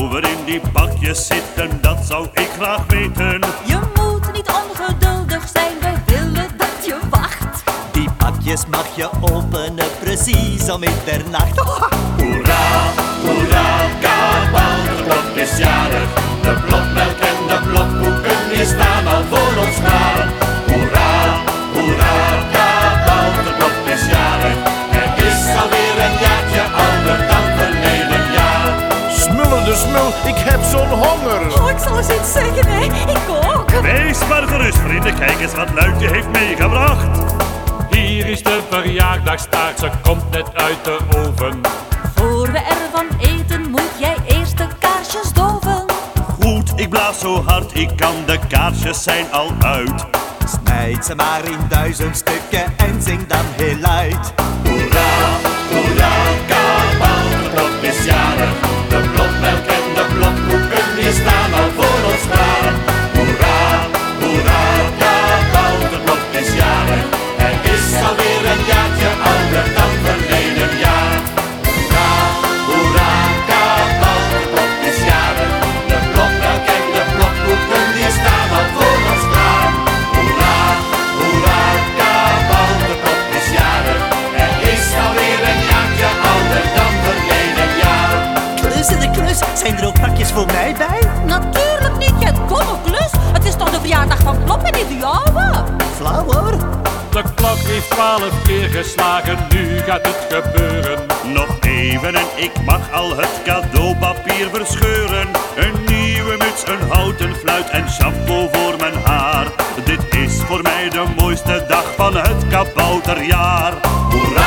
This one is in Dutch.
er in die bakjes zitten, dat zou ik graag weten. Je moet niet ongeduldig zijn, wij willen dat je wacht. Die bakjes mag je openen precies om middernacht. Hoera, hoera, kabouterplop is jarig. De blokmelk en de blokkoeken die staan al voor ons klaar. Hoera, hoera, kabouterplop is jarig. Er is alweer een jaartje ouder dan verleden jaar. Smullende smul, ik heb zo'n honger. Oh, ik zal eens iets zeggen, hè. Ik ook. Wees maar gerust, vrienden, kijk eens wat Luitje heeft meegebracht. Hier is de verjaardagstaart, ze komt net uit de oven. Voor we ervan eten moet jij eerst de kaarsjes doven. Goed, ik blaas zo hard ik kan, de kaarsjes zijn al uit. Snijd ze maar in 1000 stukken en zing dan heel luid. Hoera, hoera, kabouterplop is jarig. De blokmelk en de blokkoeken die staan al voor ons klaar. Hoera, hoera, kabouterplop is jarig. Hij is alweer een jaartje ouder dan verleden jaar. Hoera, hoera, kabouterplop is jarig. De blokmelk en de blokkoeken die staan al voor ons klaar. Hoera, hoera, kabouterplop is jarig. Hij is alweer een jaartje ouder dan verleden jaar. Klus in de klus, zijn er ook pakjes voor mij bij? Natuurlijk niet, jij domme klus. Het is toch de verjaardag van Plop en niet de jouwe? Flauw hoor. De klok heeft 12 keer geslagen, nu gaat het gebeuren. Nog even en ik mag al het cadeaupapier verscheuren. Een nieuwe muts, een houten fluit en shampoo voor mijn haar. Dit is voor mij de mooiste dag van het kabouterjaar. Hoera!